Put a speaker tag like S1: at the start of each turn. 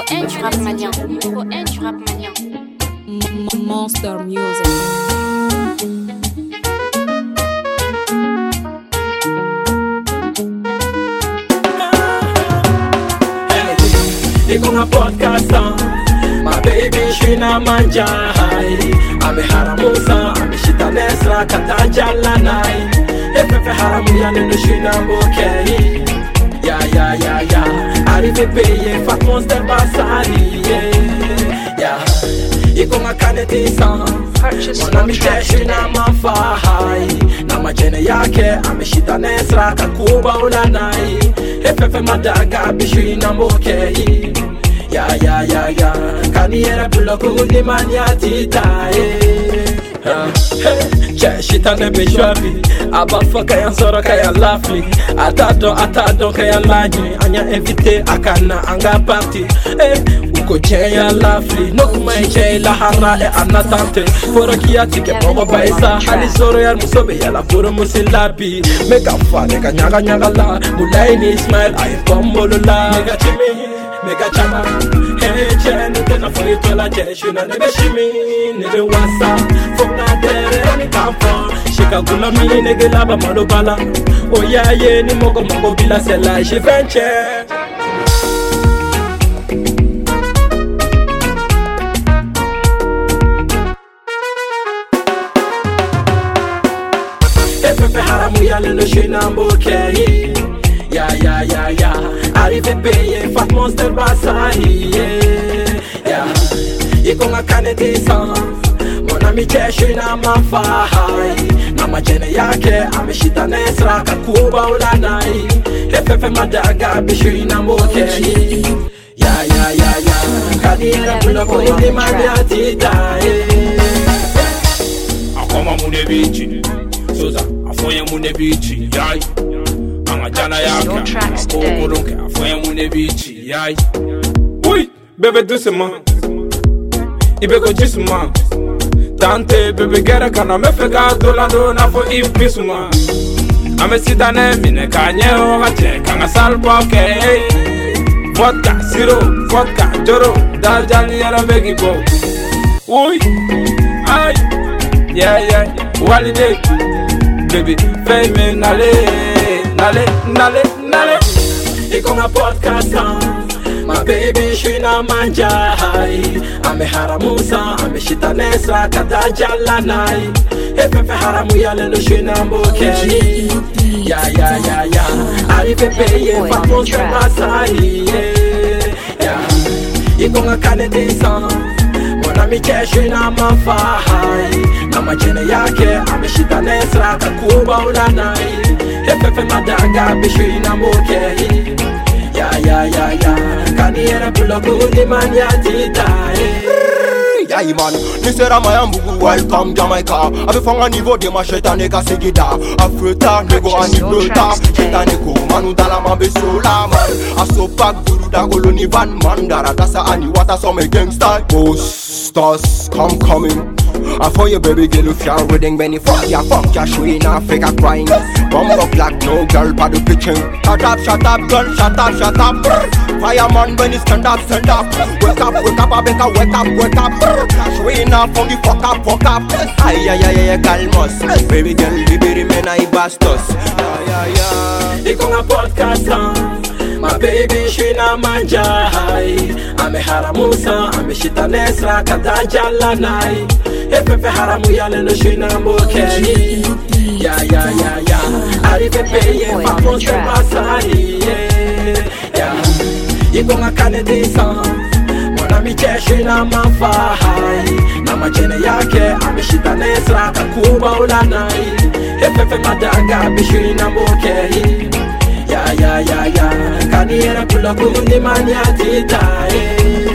S1: un du rap malien. Numéro 1 du rap malien.
S2: Monster Music.
S3: Iko na podcast, my baby shina manja hai. Ame haramusa, ame shita nesra kata jala nai. Efefe haramu ya neno shina mbokei. Ya, arrive paye fat monster basani. Ya, iko na kaneti san. Mwana miteshi na mafahai. Na majene yake, ame shita nesra kakuba ulanai. Efefe madaga bishina mbokei. Ya, kaniera buloko ni maniatita. Che shita nebe shwabi. Abafa kaya nsoro kaya lafli. Atado kaya laji. Anya evite akana anga party. Uko jaya lafli. Nokuma eche lahara e anatante. Fora kiati ke mogo baisa. Hali soro ya musobe ya la furo musilabi. Mega fane ka nyaga la. Mulaini smile ayi pombolo la. Mega chama, hey chen, tena foi tola cheshina nebe shimi, nebe wasa, fona dere ni kampo, shika gula mi nege laba malobala, oya ye ni mogo bila sela shivenche. Efefe haramu ya lelo shina mbokei. Ya, arrive paye fat monster basani. Ya, iko nga kaneti san. Mwana micheshi na mafahai. Na majene yake ameshita nesra kakuba ulanai. Efefe madaga bishi na mbokei. Ya, kaniera buloko ni maniatita.
S4: Akoma mune bichi Soza, afoye mune bichi Yai Angajana yaka Akomoronke, afoye mune bichi Yai Oui, bébé doucement Ibeko jisuma Tante, bébé gere kana mefega dolando Nafo ipisuma Ame sidane mine kanye o hache Kanga salpo ke Vodka, siro, vodka, joro Dal jali yara begi bo Oui, ay Yeah, Waliday, baby, fais me nale.
S3: Iko na podcast, my baby shina manja hai. Ame haramusa, ame shita nesra kada jala nai. Efefe haramu ya lelo shina mbokei. Ya, arrive paye fat monster basai. Ya, iko na kaneti san. Mwana micheshi na mafahai. Na majene yake ameshita nesra kakuba ulanai. Efefe madaga bishi na mbokei. Ya, kaniera buloko ni maniatita.
S5: Yeah, man, nisera mayambugu, welcome Jamaica. Avefanga niveau de macheta nega segida. Afreta, nego anibrota. Cheta neko, manu dala mabe sola man. Asopak duru da koloni van man. Dara dasa ani wata some gangsta. Ghosters, come coming. I for you baby girl if you're reading Benny fuck ya showing Africa crying. Bumbo black no girl pa the pitching. Shut up girl, shut up. Fireman when you stand up. Wake up, Abeka, wake up. Showing off from the fuck up. Ay, calmos. Baby girl, liberi mena I bastos.
S3: Iko na podcast, my baby shina manja hai. Ame haramusa, ame shita nesra kada jala nai. Efefe haramu ya lelo shina mbokei. Ya, arrive paye fat monster basani. Ya, iko nga kaneti san. Mwana micheshi na mafahai. Na majene yake ameshita nesra kakuba ulanai. Efefe madaga bishi na mbokei. Ya, kaniera buloko ni maniatita.